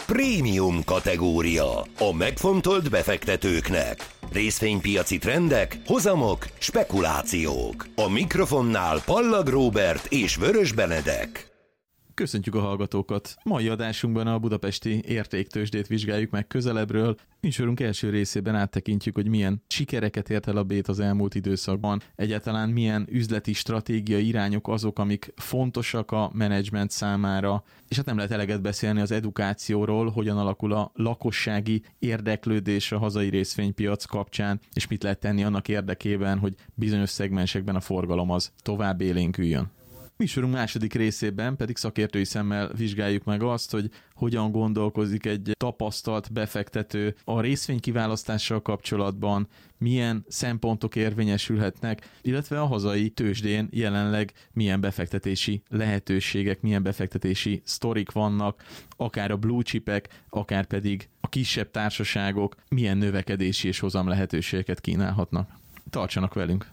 Prémium kategória. A megfontolt befektetőknek. Részvénypiaci trendek, hozamok, spekulációk. A mikrofonnál Pallag Róbert és Vörös Benedek. Köszöntjük a hallgatókat! Mai adásunkban a budapesti értéktőzsdét vizsgáljuk meg közelebbről. Műsorunk első részében áttekintjük, hogy milyen sikereket ért el a BÉT az elmúlt időszakban. Egyáltalán milyen üzleti stratégiai irányok azok, amik fontosak a menedzsment számára. És hát nem lehet eleget beszélni az edukációról, hogyan alakul a lakossági érdeklődés a hazai részvénypiac kapcsán, és mit lehet tenni annak érdekében, hogy bizonyos szegmensekben a forgalom az tovább élénküljön. Műsorunk második részében pedig szakértői szemmel vizsgáljuk meg azt, hogy hogyan gondolkozik egy tapasztalt befektető a részvénykiválasztással kapcsolatban, milyen szempontok érvényesülhetnek, illetve a hazai tőzsdén jelenleg milyen befektetési lehetőségek, milyen befektetési sztorik vannak, akár a blue chipek, akár pedig a kisebb társaságok milyen növekedési és hozam lehetőségeket kínálhatnak. Tartsanak velünk!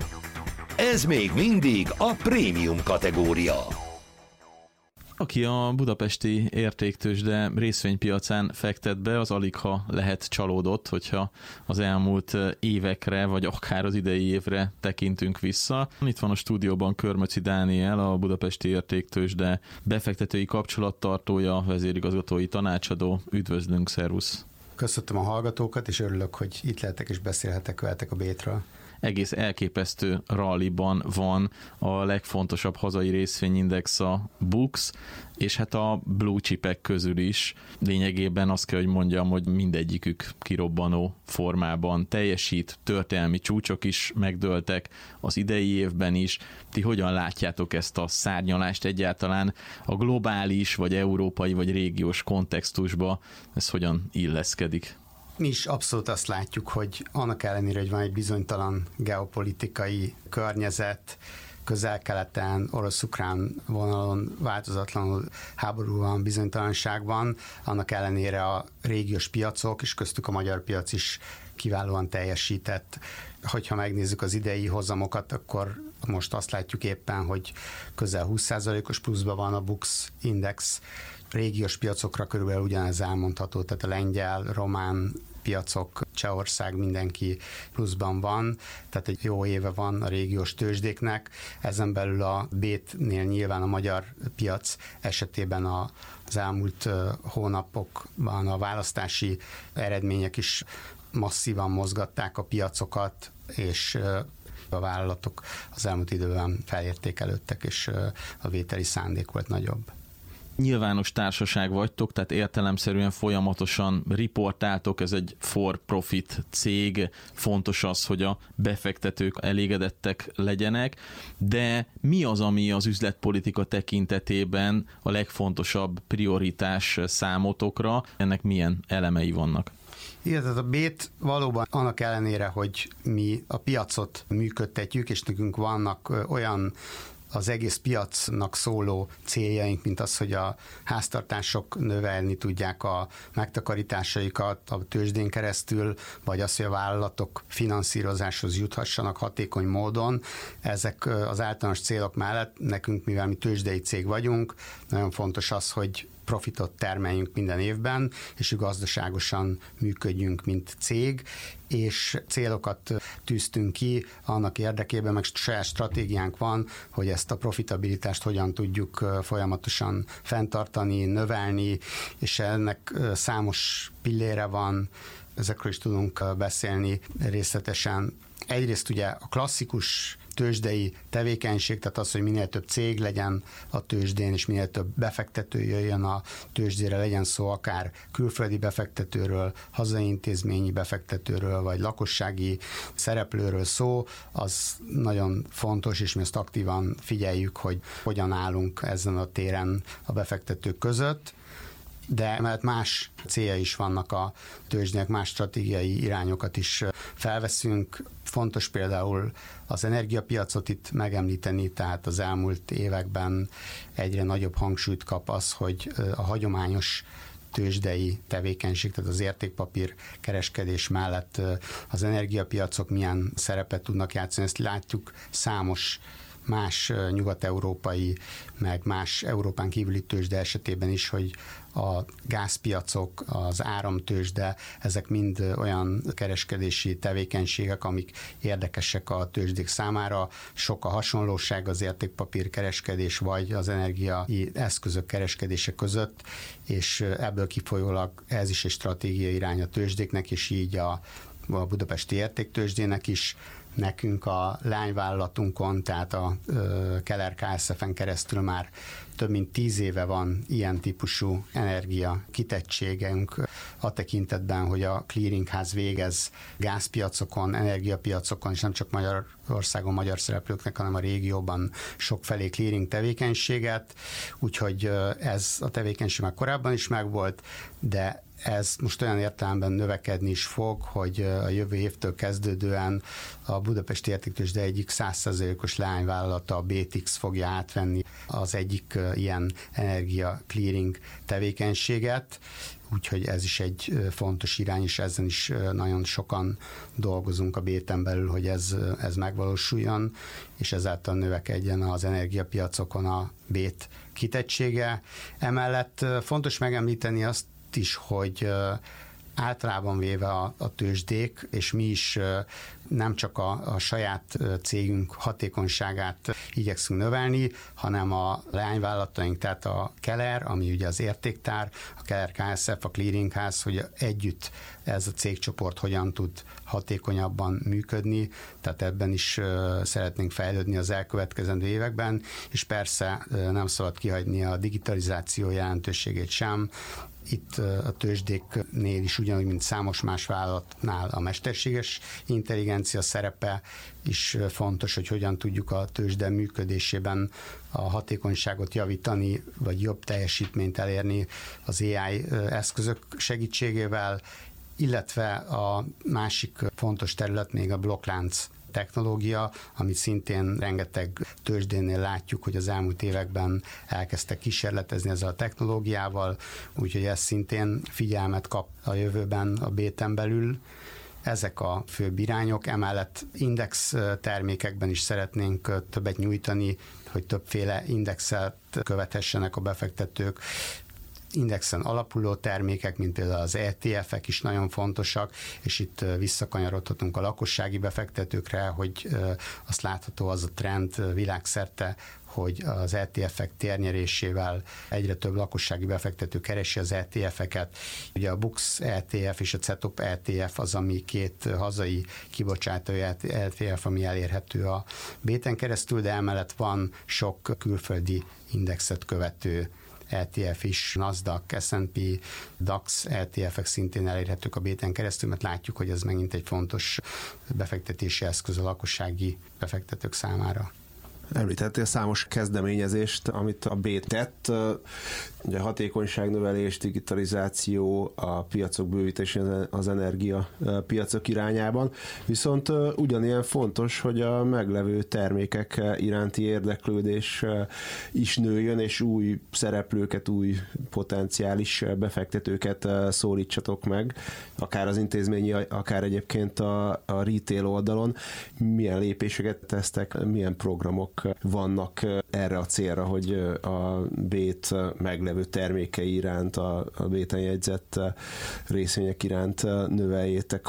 Ez még mindig a prémium kategória. Aki a budapesti értéktőzsde részvénypiacán fektet be, az aligha lehet csalódott, hogyha az elmúlt évekre, vagy akár az idei évre tekintünk vissza. Itt van a stúdióban Körmöczi Dániel, a budapesti értéktőzsde befektetői kapcsolattartója, vezérigazgatói tanácsadó. Üdvözlünk, szervusz! Köszöntöm a hallgatókat, és örülök, hogy itt lehetek és beszélhetek veletek a BÉT-ről. Egész elképesztő ralliban van a legfontosabb hazai részvényindex, a BUX, és hát a blue chipek közül is. Lényegében azt kell, hogy mondjam, hogy mindegyikük kirobbanó formában teljesít, történelmi csúcsok is megdőltek az idei évben is. Ti hogyan látjátok ezt a szárnyalást egyáltalán a globális, vagy európai, vagy régiós kontextusba? Ez hogyan illeszkedik? Mi is abszolút azt látjuk, hogy annak ellenére, hogy van egy bizonytalan geopolitikai környezet, Közel-Keleten, orosz-ukrán vonalon változatlanul háború van, bizonytalanság van, annak ellenére a régiós piacok, és köztük a magyar piac is kiválóan teljesített. Hogyha megnézzük az idei hozamokat, akkor most azt látjuk éppen, hogy közel 20%-os pluszban van a BUX index. Régiós piacokra körülbelül ugyanez elmondható, tehát a lengyel, román piacok, Csehország, mindenki pluszban van, tehát egy jó éve van a régiós tőzsdéknek. Ezen belül a BÉT-nél nyilván a magyar piac esetében az elmúlt hónapokban a választási eredmények is masszívan mozgatták a piacokat, és a vállalatok az elmúlt időben felértékelődtek, és a vételi szándék volt nagyobb. Nyilvános társaság vagytok, tehát értelemszerűen folyamatosan riportáltok, ez egy for-profit cég, fontos az, hogy a befektetők elégedettek legyenek, de mi az, ami az üzletpolitika tekintetében a legfontosabb prioritás számotokra, ennek milyen elemei vannak? Igen, tehát a BÉT valóban annak ellenére, hogy mi a piacot működtetjük, és nekünk vannak olyan az egész piacnak szóló céljaink, mint az, hogy a háztartások növelni tudják a megtakarításaikat a tőzsdén keresztül, vagy az, hogy a vállalatok finanszírozáshoz juthassanak hatékony módon. Ezek az általános célok mellett nekünk, mivel mi tőzsdei cég vagyunk, nagyon fontos az, hogy profitot termeljünk minden évben, és gazdaságosan működjünk, mint cég, és célokat tűztünk ki annak érdekében, meg saját stratégiánk van, hogy ezt a profitabilitást hogyan tudjuk folyamatosan fenntartani, növelni, és ennek számos pillére van, ezekről is tudunk beszélni részletesen. Egyrészt ugye a klasszikus tőzsdei tevékenység, tehát az, hogy minél több cég legyen a tőzsdén, és minél több befektető jöjjön a tőzsdére, legyen szó akár külföldi befektetőről, hazai intézményi befektetőről, vagy lakossági szereplőről szó, az nagyon fontos, és mi ezt aktívan figyeljük, hogy hogyan állunk ezen a téren a befektetők között. De mert más célja is vannak a tőzsdének, más stratégiai irányokat is felveszünk. Fontos például az energiapiacot itt megemlíteni, tehát az elmúlt években egyre nagyobb hangsúlyt kap az, hogy a hagyományos tőzsdei tevékenység, tehát az értékpapír kereskedés mellett az energiapiacok milyen szerepet tudnak játszani. Ezt látjuk számos más nyugat-európai, meg más Európán kívüli tőzsde esetében is, hogy a gázpiacok, az áramtőzsde, ezek mind olyan kereskedési tevékenységek, amik érdekesek a tőzsdék számára. Sok a hasonlóság az értékpapír kereskedés vagy az energiai eszközök kereskedése között, és ebből kifolyólag ez is egy stratégiai irány a tőzsdéknek, és így a budapesti értéktőzsdének is. Nekünk a lányvállalatunkon, tehát a Keller KSF-en keresztül már több mint 10 éve van ilyen típusú energia kitettségünk a tekintetben, hogy a clearingház végez gázpiacokon, energiapiacokon, és nem csak Magyarországon magyar szereplőknek, hanem a régióban sokfelé clearing tevékenységet, úgyhogy ez a tevékenység már korábban is megvolt, de ez most olyan értelemben növekedni is fog, hogy a jövő évtől kezdődően a budapesti értéktőzsde egyik 100%-os leányvállalata, a BTX fogja átvenni az egyik ilyen energia clearing tevékenységet, úgyhogy ez is egy fontos irány, és ezen is nagyon sokan dolgozunk a BT-en belül, hogy ez megvalósuljon, és ezáltal növekedjen az energiapiacokon a BT kitettsége. Emellett fontos megemlíteni azt is, hogy általában véve a tőzsdék, és mi is nem csak a saját cégünk hatékonyságát igyekszünk növelni, hanem a leányvállalataink, tehát a Keller, ami ugye az értéktár, a Keller KSF, a clearingház, hogy együtt ez a cégcsoport hogyan tud hatékonyabban működni, tehát ebben is szeretnénk fejlődni az elkövetkezendő években, és persze nem szabad kihagyni a digitalizáció jelentőségét sem. Itt a tőzsdéknél is ugyanúgy, mint számos más vállalatnál a mesterséges intelligencia szerepe is fontos, hogy hogyan tudjuk a tőzsde működésében a hatékonyságot javítani, vagy jobb teljesítményt elérni az AI eszközök segítségével, illetve a másik fontos terület még a blokklánc technológia, amit szintén rengeteg tőzsdénél látjuk, hogy az elmúlt években elkezdtek kísérletezni ezzel a technológiával, úgyhogy ez szintén figyelmet kap a jövőben a BT-en belül. Ezek a főbb irányok, emellett index termékekben is szeretnénk többet nyújtani, hogy többféle indexet követhessenek a befektetők. Indexen alapuló termékek, mint például az ETF-ek is nagyon fontosak, és itt visszakanyarodhatunk a lakossági befektetőkre, hogy azt látható az a trend világszerte, hogy az ETF-ek térnyerésével egyre több lakossági befektető keresi az ETF-eket. Ugye a BUX ETF és a CETOP ETF az, ami két hazai kibocsátó ETF, ami elérhető a BT-en keresztül, de emellett van sok külföldi indexet követő ETF is, Nasdaq, S&P, DAX ETF-ek szintén elérhetők a BT-en keresztül, mert látjuk, hogy ez megint egy fontos befektetési eszköz a lakossági befektetők számára. Említettél számos kezdeményezést, amit a BT tett, ugye hatékonyságnövelés, digitalizáció, a piacok bővítése az energia piacok irányában, viszont ugyanilyen fontos, hogy a meglevő termékek iránti érdeklődés is nőjön, és új szereplőket, új potenciális befektetőket szólítsatok meg, akár az intézményi, akár egyébként a retail oldalon. Milyen lépéseket tesztek, milyen programok vannak erre a célra, hogy a BT meglevő termékei iránt, a BT-en jegyzett részvények iránt növeljétek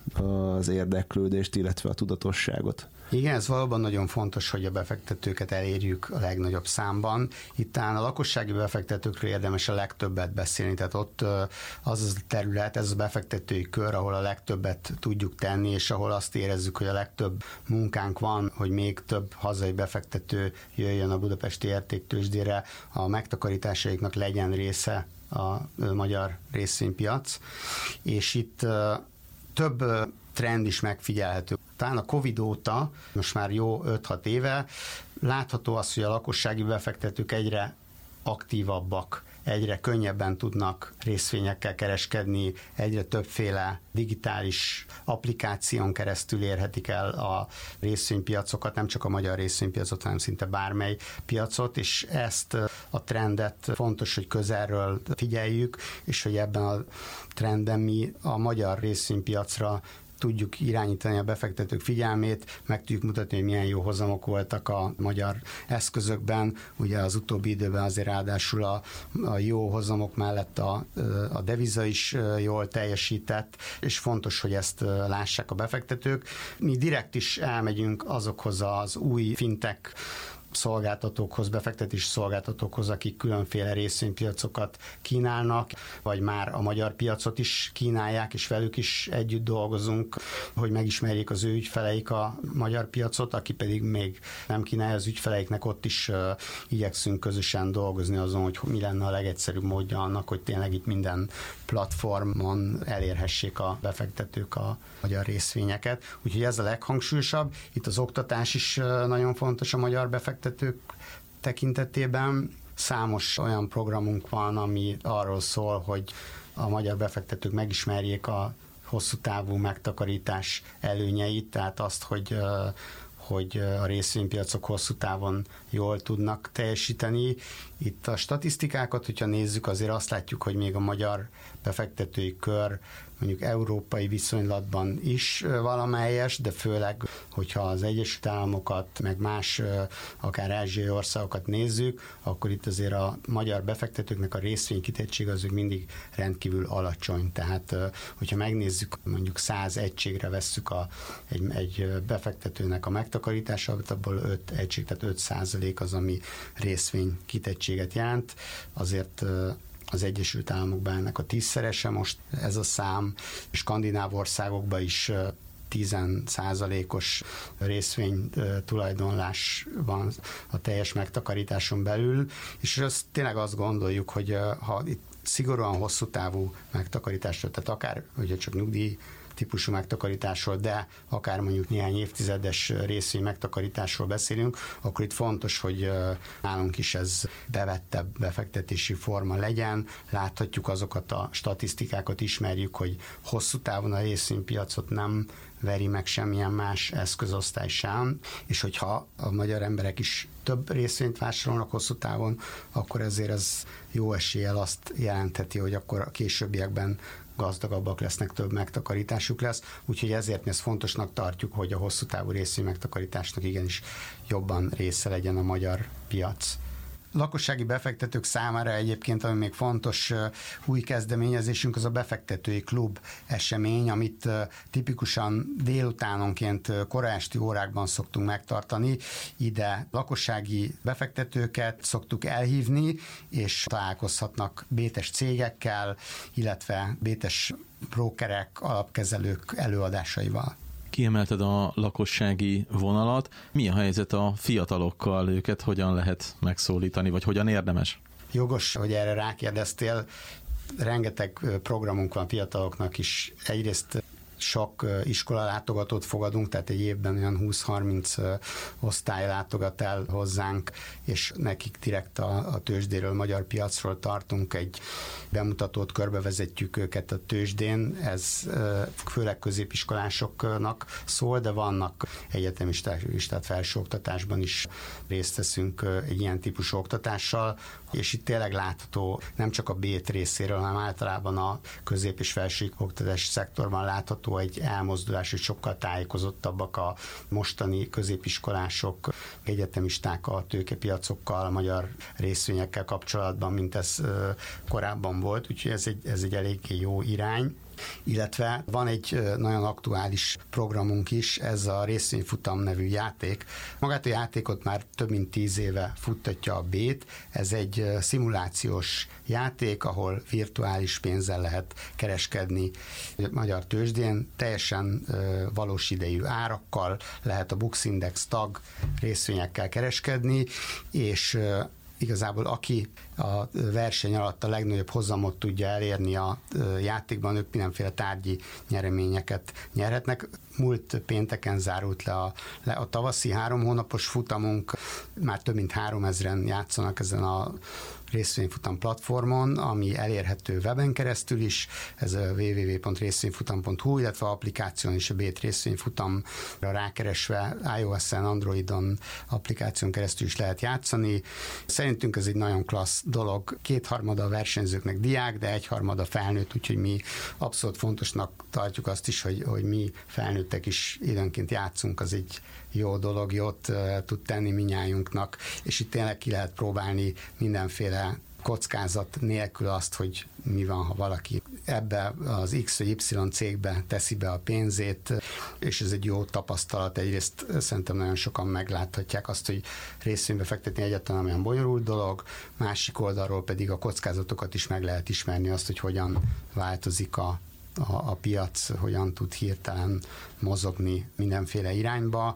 az érdeklődést, illetve a tudatosságot? Igen, ez valóban nagyon fontos, hogy a befektetőket elérjük a legnagyobb számban. Itt talán a lakossági befektetőkről érdemes a legtöbbet beszélni, tehát ott az a terület, ez a befektetői kör, ahol a legtöbbet tudjuk tenni, és ahol azt érezzük, hogy a legtöbb munkánk van, hogy még több hazai befektető jöjjön a budapesti értéktőzsdére, a megtakarításaiknak legyen része a magyar részvénypiac, és itt több trend is megfigyelhető. Talán a Covid óta, most már jó 5-6 éve, látható az, hogy a lakossági befektetők egyre aktívabbak, egyre könnyebben tudnak részvényekkel kereskedni, egyre többféle digitális applikáción keresztül érhetik el a részvénypiacokat, nem csak a magyar részvénypiacot, hanem szinte bármely piacot, és ezt a trendet fontos, hogy közelről figyeljük, és hogy ebben a trendben mi a magyar részvénypiacra tudjuk irányítani a befektetők figyelmét, meg tudjuk mutatni, hogy milyen jó hozamok voltak a magyar eszközökben. Ugye az utóbbi időben azért ráadásul a jó hozamok mellett a deviza is jól teljesített, és fontos, hogy ezt lássák a befektetők. Mi direkt is elmegyünk azokhoz az új fintech szolgáltatókhoz, befektetési szolgáltatókhoz, akik különféle részvénypiacokat kínálnak, vagy már a magyar piacot is kínálják, és velük is együtt dolgozunk, hogy megismerjék az ő ügyfeleik a magyar piacot, aki pedig még nem kínálja az ügyfeleiknek, ott is igyekszünk közösen dolgozni azon, hogy mi lenne a legegyszerűbb módja annak, hogy tényleg itt minden platformon elérhessék a befektetők a magyar részvényeket. Úgyhogy ez a leghangsúlyosabb. Itt az oktatás is nagyon fontos a magyar befektetők tekintetében. Számos olyan programunk van, ami arról szól, hogy a magyar befektetők megismerjék a hosszú távú megtakarítás előnyeit, tehát azt, hogy a részvénypiacok hosszú távon jól tudnak teljesíteni. Itt a statisztikákat, hogyha nézzük, azért azt látjuk, hogy még a magyar befektetői kör mondjuk európai viszonylatban is valamelyes, de főleg, hogyha az Egyesült Államokat, meg más, akár ázsiai országokat nézzük, akkor itt azért a magyar befektetőknek a részvénykitettsége az mindig rendkívül alacsony. Tehát, hogyha megnézzük, mondjuk 100 egységre vesszük egy befektetőnek a megtakarítását, abból 5 egység, tehát 5% az, ami részvénykitettséget jelent. Azért az Egyesült Államokban ennek a 10-szerese most ez a szám, skandináv országokban is 10%-os részvény tulajdonlás van a teljes megtakarításon belül, és tényleg azt gondoljuk, hogy ha itt szigorúan hosszú távú megtakarításra, tehát akár ugye csak nyugdíj típusú megtakarításról, de akár mondjuk néhány évtizedes részvény megtakarításról beszélünk, akkor itt fontos, hogy nálunk is ez bevettebb befektetési forma legyen. Láthatjuk azokat a statisztikákat, ismerjük, hogy hosszú távon a részvénypiacot nem veri meg semmilyen más eszközosztály sem, és hogyha a magyar emberek is több részvényt vásárolnak hosszú távon, akkor ezért ez jó eséllyel azt jelentheti, hogy akkor a későbbiekben gazdagabbak lesznek, több megtakarításuk lesz, úgyhogy ezért mi ezt fontosnak tartjuk, hogy a hosszú távú részvény megtakarításnak igenis jobban része legyen a magyar piac. Lakossági befektetők számára egyébként, ami még fontos új kezdeményezésünk, az a befektetői klub esemény, amit tipikusan délutánonként kora esti órákban szoktunk megtartani. Ide lakossági befektetőket szoktuk elhívni, és találkozhatnak bétes cégekkel, illetve bétes brókerek, alapkezelők előadásaival. Kiemelted a lakossági vonalat. Mi a helyzet a fiatalokkal? Őket hogyan lehet megszólítani, vagy hogyan érdemes? Jogos, hogy erre rákérdeztél. Rengeteg programunk van fiataloknak is. Egyrészt sok iskolalátogatót fogadunk, tehát egy évben olyan 20-30 osztály látogat el hozzánk, és nekik direkt a tőzsdéről, magyar piacról tartunk egy bemutatót, körbevezetjük őket a tőzsdén. Ez főleg középiskolásoknak szól, de vannak egyetemisták is, tehát felsőoktatásban is részt veszünk egy ilyen típusú oktatással, és itt tényleg látható nem csak a B-t részéről, hanem általában a közép- és felső oktatási szektorban látható egy elmozdulás, hogy sokkal tájékozottabbak a mostani középiskolások, egyetemisták a tőkepiacokkal, a magyar részvényekkel kapcsolatban, mint ez korábban volt, úgyhogy ez egy eléggé jó irány. Illetve van egy nagyon aktuális programunk is, ez a részvényfutam nevű játék. Magát a játékot már több mint 10 éve futtatja a B-t. Ez egy szimulációs játék, ahol virtuális pénzzel lehet kereskedni a magyar tőzsdén, teljesen valós idejű árakkal lehet a Bux Index tag részvényekkel kereskedni, és igazából aki a verseny alatt a legnagyobb hozamot tudja elérni a játékban, ők mindenféle tárgyi nyereményeket nyerhetnek. Múlt pénteken zárult le a tavaszi 3 hónapos futamunk, már több mint 3000-en játszanak ezen a részvényfutam platformon, ami elérhető weben keresztül is, ez a www.részvényfutam.hu, illetve applikáción is a BÉT részvényfutamra rákeresve iOS-en, Androidon applikáción keresztül is lehet játszani. Szerintünk ez egy nagyon klassz dolog. 2/3 a versenyzőknek diák, de 1/3 felnőtt, úgyhogy mi abszolút fontosnak tartjuk azt is, hogy mi felnőttek is időnként játszunk, az egy jó dolog, jót tud tenni minnyájunknak, és itt tényleg ki lehet próbálni mindenféle kockázat nélkül azt, hogy mi van, ha valaki ebbe az X vagy Y cégbe teszi be a pénzét, és ez egy jó tapasztalat. Egyrészt szerintem nagyon sokan megláthatják azt, hogy részvénybe fektetni egyáltalán olyan bonyolult dolog, másik oldalról pedig a kockázatokat is meg lehet ismerni, azt, hogy hogyan változik a piac, hogyan tud hirtelen mozogni mindenféle irányba,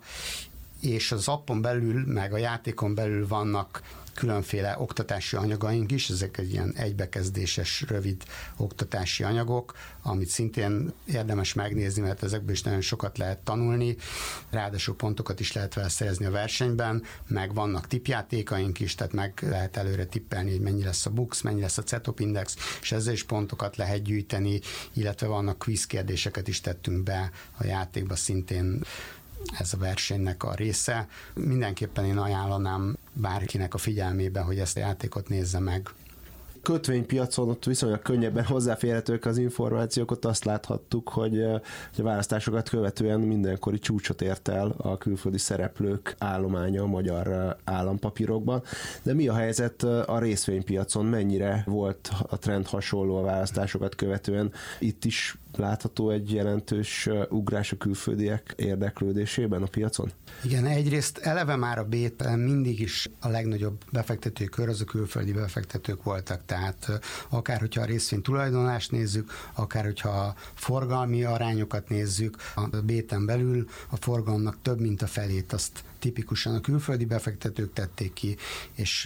és az appon belül, meg a játékon belül vannak különféle oktatási anyagaink is, ezek egy ilyen egybekezdéses, rövid oktatási anyagok, amit szintén érdemes megnézni, mert ezekből is nagyon sokat lehet tanulni, ráadásul pontokat is lehet vele szerezni a versenyben, meg vannak tippjátékaink is, tehát meg lehet előre tippelni, hogy mennyi lesz a BUX, mennyi lesz a CETOP index, és ezzel is pontokat lehet gyűjteni, illetve vannak quiz kérdéseket is tettünk be a játékba, szintén ez a versenynek a része. Mindenképpen én ajánlanám bárkinek a figyelmébe, hogy ezt a játékot nézze meg. Kötvénypiacon ott viszonylag könnyebben hozzáférhetők az információk, ott azt láthattuk, hogy a választásokat követően mindenkori csúcsot ért el a külföldi szereplők állománya a magyar állampapírokban. De mi a helyzet a részvénypiacon? Mennyire volt a trend hasonló a választásokat követően? Itt is látható egy jelentős ugrás a külföldiek érdeklődésében a piacon? Igen, egyrészt eleve már a BÉT mindig is a legnagyobb befektetőkör az a külföldi befektetők voltak, tehát akár hogyha a részvény tulajdonlást nézzük, akár hogyha a forgalmi arányokat nézzük, a BÉT-en belül a forgalomnak több mint a felét azt tipikusan a külföldi befektetők tették ki, és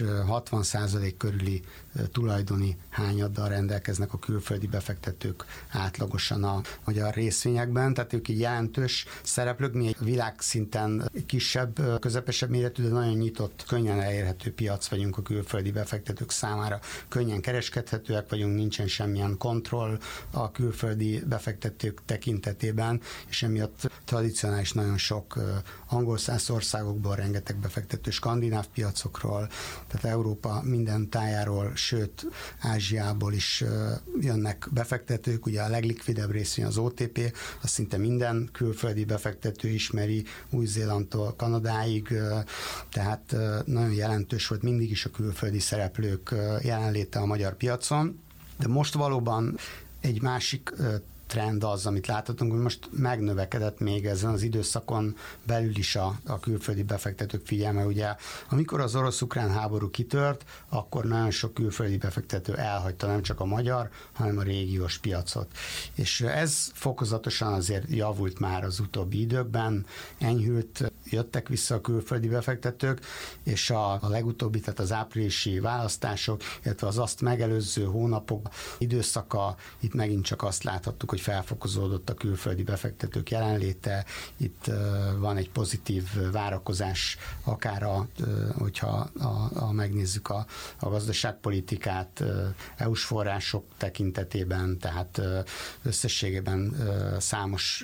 60% körüli tulajdoni hányaddal rendelkeznek a külföldi befektetők átlagosan a magyar részvényekben, tehát ők egy jelentős szereplők, mi egy világszinten kisebb, közepesebb méretű, de nagyon nyitott, könnyen elérhető piac vagyunk a külföldi befektetők számára, könnyen kereskedhetőek vagyunk, nincsen semmilyen kontroll a külföldi befektetők tekintetében, és emiatt tradicionális nagyon sok angol száz országokból rengeteg befektető, skandináv piacokról, tehát Európa minden tájáról, sőt Ázsiából is jönnek befektetők, ugye a leglikvidebb részvény az OTP, azt szinte minden külföldi befektető ismeri, Új-Zélandtól Kanadáig, tehát nagyon jelentős volt mindig is a külföldi szereplők jelenléte a magyar piacon, de most valóban egy másik trend az, amit láthatunk, hogy most megnövekedett még ezen az időszakon belül is a külföldi befektetők figyelme. Ugye, amikor az orosz-ukrán háború kitört, akkor nagyon sok külföldi befektető elhagyta nem csak a magyar, hanem a régiós piacot. És ez fokozatosan azért javult már az utóbbi időkben, enyhült, jöttek vissza a külföldi befektetők, és a legutóbbi, tehát az áprilisi választások, illetve az azt megelőző hónapok időszaka, itt megint csak azt láthattuk, hogy felfokozódott a külföldi befektetők jelenléte, itt van egy pozitív várakozás, akár hogyha megnézzük a gazdaságpolitikát EU-s források tekintetében, tehát összességében számos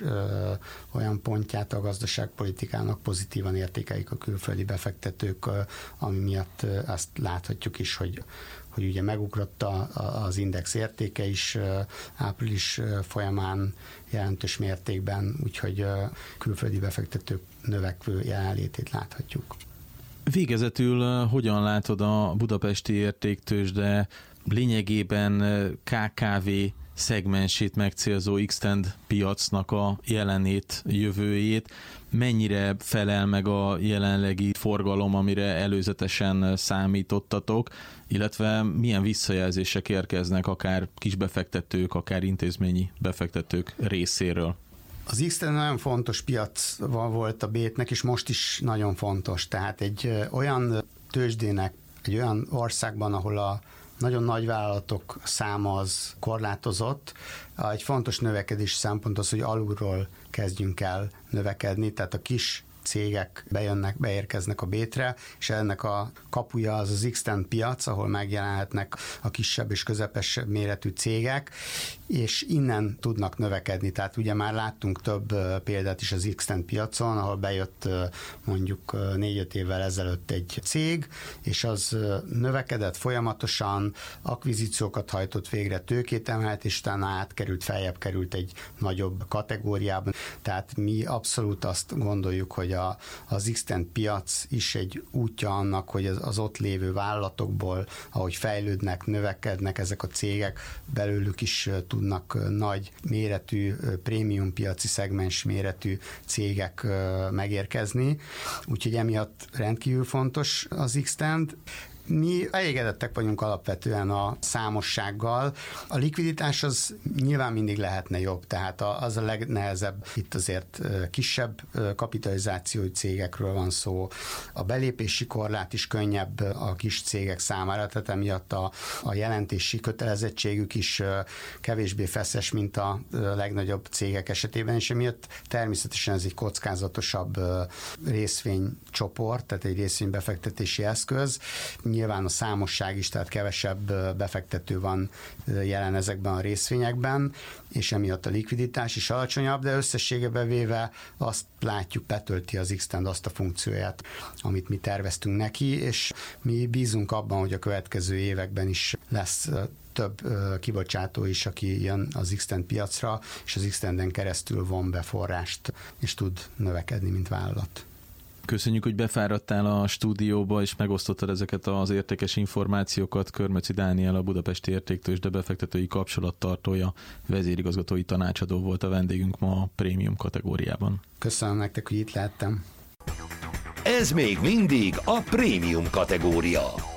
olyan pontját a gazdaságpolitikának pozitívan értékelik a külföldi befektetők, ami miatt azt láthatjuk is, hogy ugye megugrott az index értéke is április folyamán jelentős mértékben, úgyhogy külföldi befektetők növekvő jelenlétét láthatjuk. Végezetül hogyan látod a budapesti értéktőzsde lényegében KKV szegmensét megcélzó Xtend piacnak a jelenét, jövőjét? Mennyire felel meg a jelenlegi forgalom, amire előzetesen számítottatok, illetve milyen visszajelzések érkeznek akár kisbefektetők, akár intézményi befektetők részéről? Az Xtend nagyon fontos piac volt a BÉT-nek, és most is nagyon fontos. Tehát egy olyan tőzsdének, egy olyan országban, ahol a nagyon nagy vállalatok száma az korlátozott. Egy fontos növekedés szempont az, hogy alulról kezdjünk el növekedni, tehát a kis cégek beérkeznek a Bétre, és ennek a kapuja az X-Tend piac, ahol megjelenhetnek a kisebb és közepesebb méretű cégek, és innen tudnak növekedni. Tehát ugye már láttunk több példát is az X-Tend piacon, ahol bejött mondjuk 4-5 évvel ezelőtt egy cég, és az növekedett folyamatosan, akvizíciókat hajtott végre, tőkét emelt, és utána átkerült, feljebb került egy nagyobb kategóriában. Tehát mi abszolút azt gondoljuk, hogy az X-Tend piac is egy útja annak, hogy az ott lévő vállalatokból, ahogy fejlődnek, növekednek ezek a cégek, belőlük is tudnak nagy méretű, prémium piaci szegmens méretű cégek megérkezni. Úgyhogy emiatt rendkívül fontos az X-Tend. Mi elégedettek vagyunk alapvetően a számossággal. A likviditás az nyilván mindig lehetne jobb, tehát az a legnehezebb. Itt azért kisebb kapitalizációi cégekről van szó. A belépési korlát is könnyebb a kis cégek számára, tehát emiatt a jelentési kötelezettségük is kevésbé feszes, mint a legnagyobb cégek esetében, és emiatt természetesen ez egy kockázatosabb részvénycsoport, tehát egy részvénybefektetési eszköz. Nyilván a számosság is, tehát kevesebb befektető van jelen ezekben a részvényekben, és emiatt a likviditás is alacsonyabb, de összességében véve azt látjuk, betölti az X-Tend azt a funkcióját, amit mi terveztünk neki, és mi bízunk abban, hogy a következő években is lesz több kibocsátó is, aki jön az X-Tend piacra, és az X-Tenden keresztül von be forrást, és tud növekedni, mint vállalat. Köszönjük, hogy befáradtál a stúdióba, és megosztottad ezeket az értékes információkat. Körmöczi Dániel, a Budapesti Értéktőzsde befektetői kapcsolattartója, vezérigazgatói tanácsadó volt a vendégünk ma a prémium kategóriában. Köszönöm nektek, hogy itt lehettem. Ez még mindig a prémium kategória.